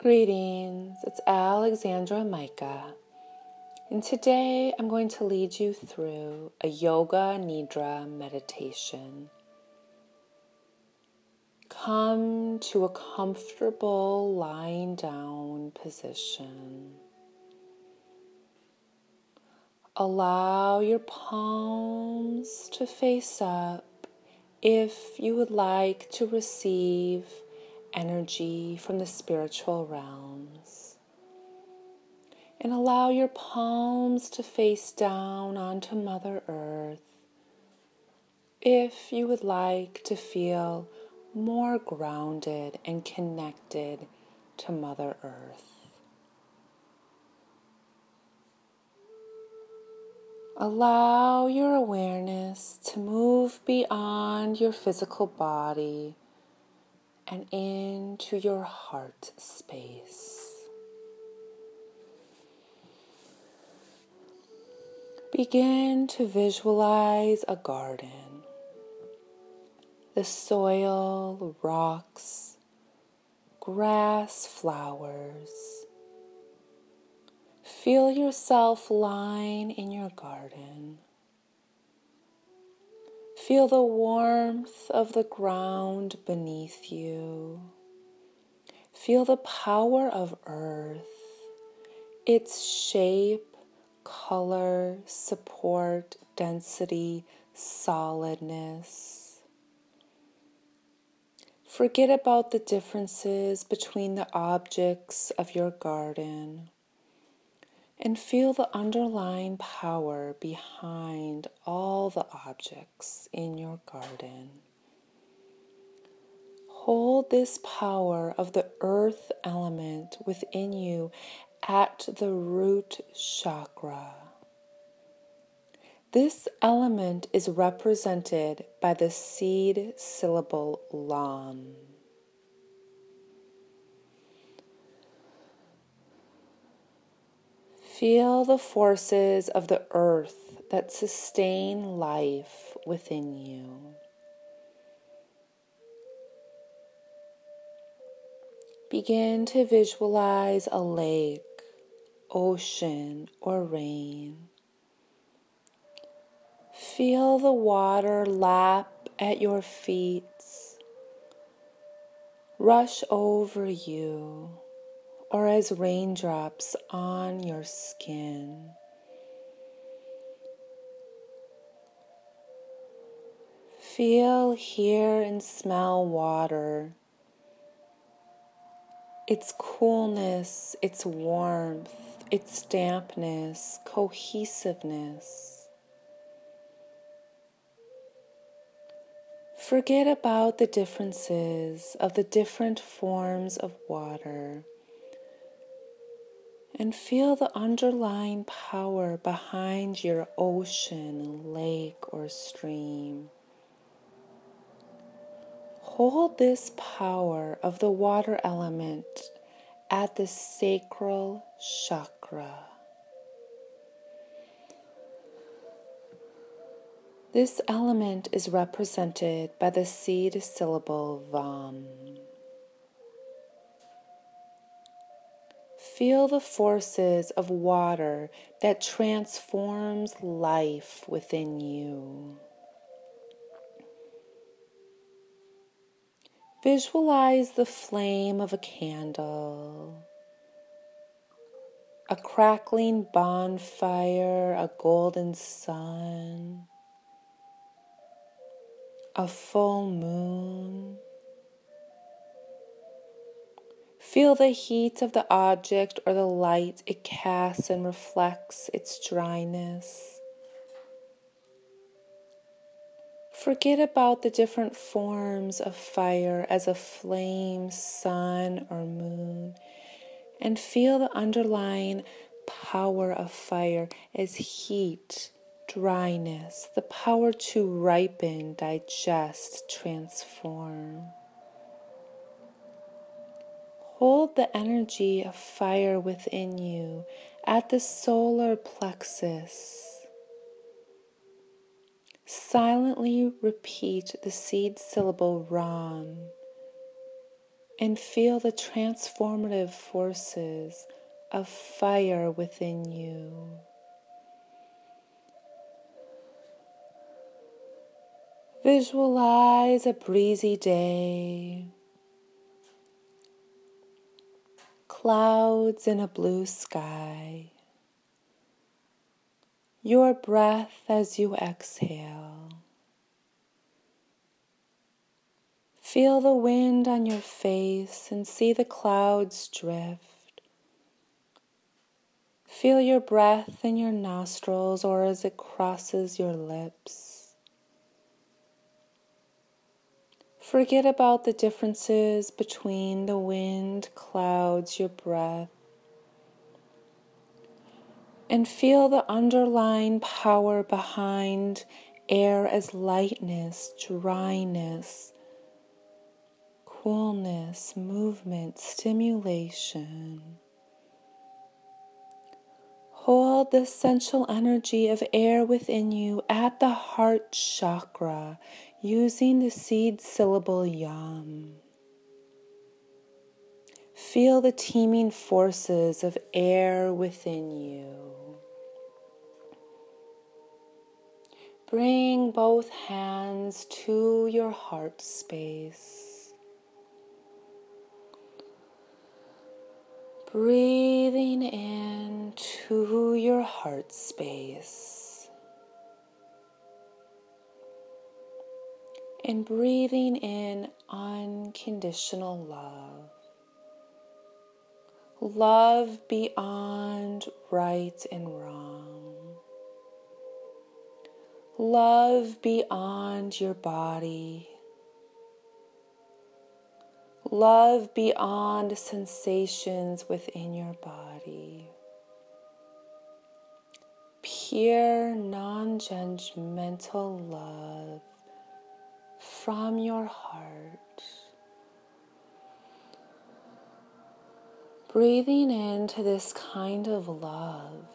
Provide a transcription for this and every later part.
Greetings, it's Alexandra Micah, and today I'm going to lead you through a Yoga Nidra meditation. Come to a comfortable lying down position. Allow your palms to face up if you would like to receive energy from the spiritual realms. And allow your palms to face down onto Mother Earth if you would like to feel more grounded and connected to Mother Earth. Allow your awareness to move beyond your physical body and into your heart space. Begin to visualize a garden. The soil, rocks, grass, flowers. Feel yourself lying in your garden. Feel the warmth of the ground beneath you. Feel the power of earth, its shape, color, support, density, solidness. Forget about the differences between the objects of your garden and feel the underlying power behind all the objects in your garden. Hold this power of the earth element within you at the root chakra. This element is represented by the seed syllable Lam. Feel the forces of the earth that sustain life within you. Begin to visualize a lake, ocean, or rain. Feel the water lap at your feet, rush over you, or as raindrops on your skin. Feel, hear, and smell water. Its coolness, its warmth, its dampness, cohesiveness. Forget about the differences of the different forms of water and feel the underlying power behind your ocean, lake, or stream. Hold this power of the water element at the sacral chakra. This element is represented by the seed syllable Vam. Feel the forces of water that transforms life within you. Visualize the flame of a candle, a crackling bonfire, a golden sun, a full moon. Feel the heat of the object or the light it casts and reflects its dryness. Forget about the different forms of fire as a flame, sun, or moon, and feel the underlying power of fire as heat, dryness, the power to ripen, digest, transform. Hold the energy of fire within you at the solar plexus. Silently repeat the seed syllable Ram and feel the transformative forces of fire within you. Visualize a breezy day, clouds in a blue sky, your breath as you exhale. Feel the wind on your face and see the clouds drift. Feel your breath in your nostrils or as it crosses your lips. Forget about the differences between the wind, clouds, your breath, and feel the underlying power behind air as lightness, dryness, coolness, movement, stimulation. Hold the essential energy of air within you at the heart chakra using the seed syllable Yam. Feel the teeming forces of air within you. Bring both hands to your heart space. Breathing in to your heart space. And breathing in unconditional love. Love beyond right and wrong. Love beyond your body. Love beyond sensations within your body. Pure, non-judgmental love from your heart. Breathing into this kind of love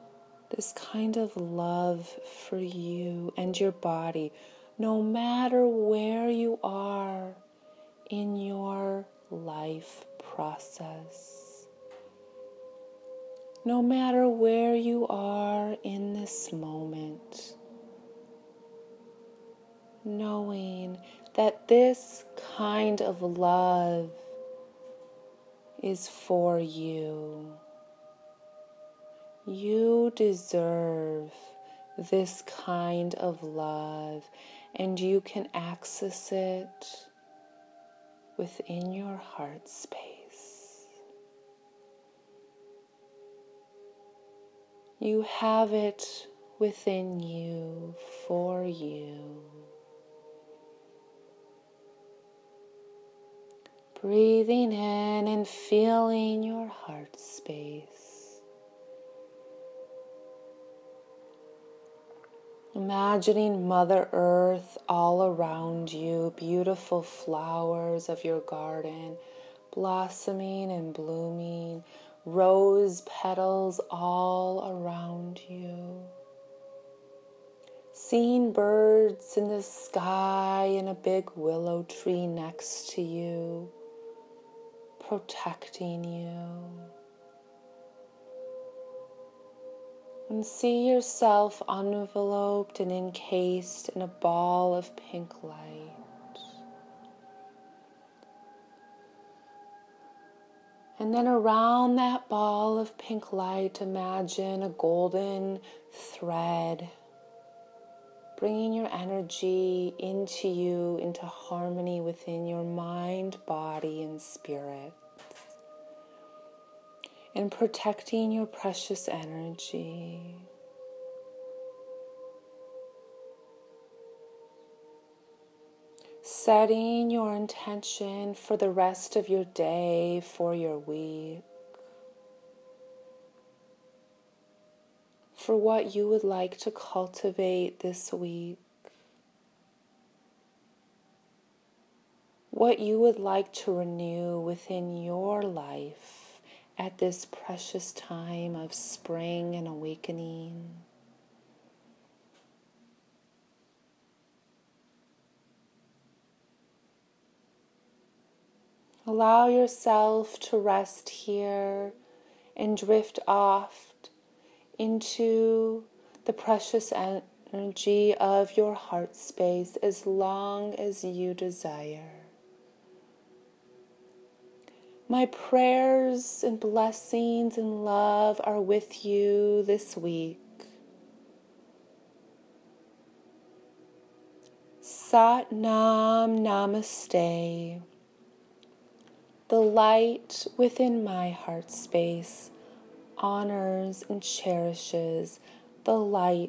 for you and your body, no matter where you are in your life process. No matter where you are in this moment, knowing that this kind of love is for you. You deserve this kind of love, and you can access it within your heart space. You have it within you for you. Breathing in and feeling your heart space. Imagining Mother Earth all around you, beautiful flowers of your garden, blossoming and blooming, rose petals all around you. Seeing birds in the sky and a big willow tree next to you, protecting you. And see yourself enveloped and encased in a ball of pink light. And then around that ball of pink light, imagine a golden thread, bringing your energy into you, into harmony within your mind, body, and spirit. And protecting your precious energy. Setting your intention for the rest of your day, for your week. For what you would like to cultivate this week. What you would like to renew within your life at this precious time of spring and awakening. Allow yourself to rest here and drift off into the precious energy of your heart space as long as you desire. My prayers and blessings and love are with you this week. Sat Nam Namaste. The light within my heart space honors and cherishes the light